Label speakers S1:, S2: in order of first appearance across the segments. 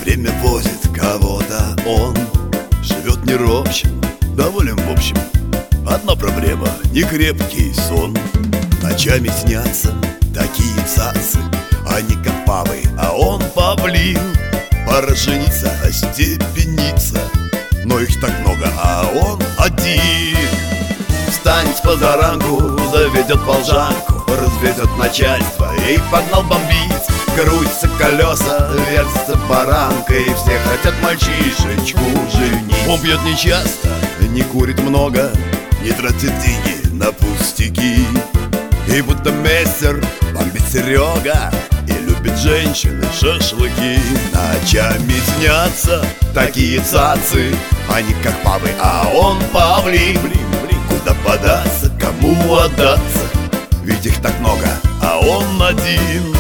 S1: время возит кого-то он. Живет не ропщим, доволен в общем. Одна проблема — некрепкий сон. Ночами снятся такие цацы, они как павы, а он павлин. Пора жениться, остепениться, но их так много, а он один. Встанет с позаранку, заведет волжанку, разведет начальство и погнал бомбить. Крутятся колеса, вертится баранка, и все хотят мальчишечку женить. Он пьет нечасто, не курит много, не тратит деньги на пустяки. И будто мессер бомбит Серега и любит женщины шашлыки. Ночами снятся такие цацы, они как павы, а он павлин. Куда податься, кому отдаться, ведь их так много, а он один.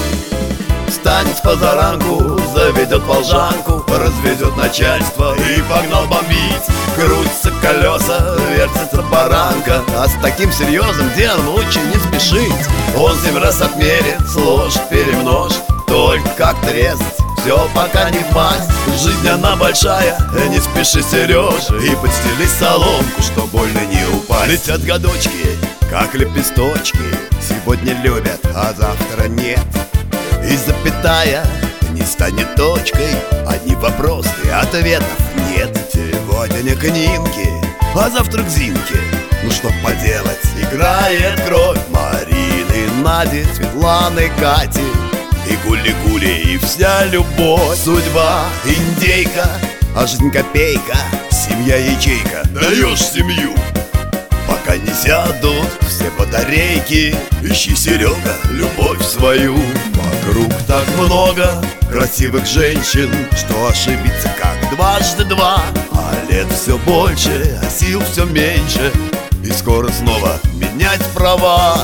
S1: Встанет с позаранку, заведет волжанку, разведет начальство и погнал бомбить. Крутятся колеса, вертится баранка, а с таким серьезным делом лучше не спешить. Он 7 раз отмерит, сложит, перемножит, только как-то резать, все пока не в масть. Жизнь она большая, не спеши, Сережа, и подстели соломку, что больно не упасть. Летят годочки, как лепесточки, сегодня любят, а завтра нет. И запятая не станет точкой, одни вопросы, ответов нет. Сегодня не к Нинке, а завтра к Зинке. Ну что поделать, играет кровь Марины, Нади, Светланы, Кати и Гули-Гули, и вся любовь. Судьба индейка, а жизнь копейка, семья ячейка. Даешь семью, пока не сядут все батарейки. Ищи, Серега, любовь свою. Вокруг так много красивых женщин, что ошибиться как дважды два. А лет все больше, а сил все меньше, и скоро снова менять права.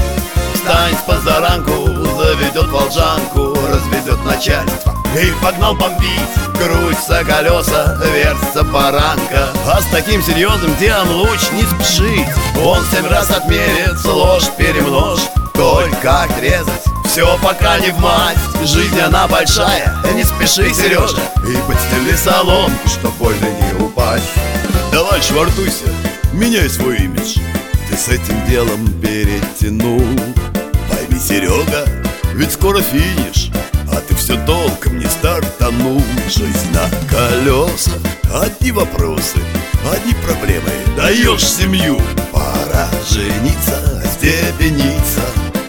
S1: Встань с позаранку, заведет волжанку, разведет начальство и погнал бомбить. Крутятся колеса, вертится баранка, а с таким серьезным делом лучше не спешить. Он 7 раз отмерит, сложит, перемножит, только как резать, все пока не в масть. Жизнь она большая, не спеши, Сережа, и подстели соломку, чтоб больно не упасть. Давай швартуйся, меняй свой имидж, ты с этим делом перетянул. Пойми, Серега, ведь скоро финиш, а ты все толком не стартанул. Жизнь на колесах, одни вопросы, одни проблемы. Даешь семью, пора жениться, остепениться,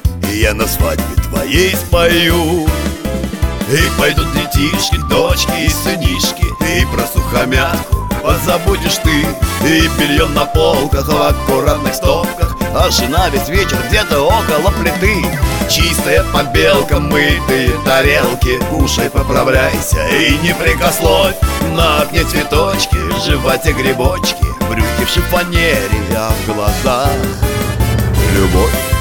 S1: и я на свадьбе твоей спою. И пойдут детишки, дочки и сынишки, и про сухомятку позабудешь ты. И белье на полках в аккуратных стопках, а жена весь вечер где-то около плиты. Чистая побелка, мытые тарелки, кушай, поправляйся и не прикословь. На окне цветочки, в животе грибочки, брюки в шифонере, а в глазах любовь.